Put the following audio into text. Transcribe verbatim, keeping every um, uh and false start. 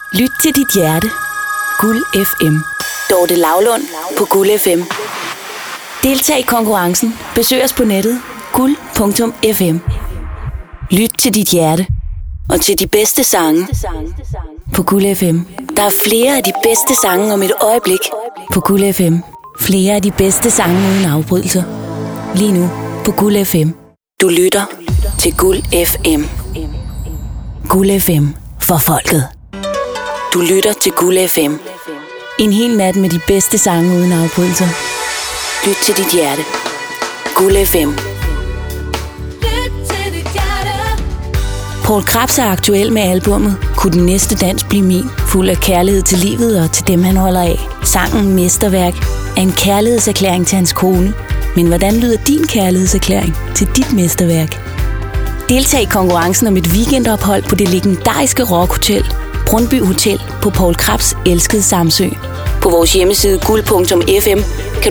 Lyt til dit hjerte. Guld F M. Dorte Laulund på Guld F M. Deltag i konkurrencen. Besøg os på nettet guld punktum f m. Lyt til dit hjerte. Og til de bedste sange på Guld F M. Der er flere af de bedste sange om et øjeblik på Guld F M. Flere af de bedste sange uden afbrydelser. Lige nu på Guld F M. Du lytter til Guld F M. Guld F M for folket. Du lytter til Guld F M. En hel nat med de bedste sange uden afbrydelser. Lyt til dit hjerte. Guld F M. Poul Krebs er aktuel med albummet Kunne den næste dans blive min? Fuld af kærlighed til livet og til dem, han holder af. Sangen Mesterværk er en kærlighedserklæring til hans kone. Men hvordan lyder din kærlighedserklæring til dit mesterværk? Deltag i konkurrencen om et weekendophold på det legendariske rockhotel Brøndby Hotel på Poul Krebs elskede Samsø. På vores hjemmeside guld punktum f m kan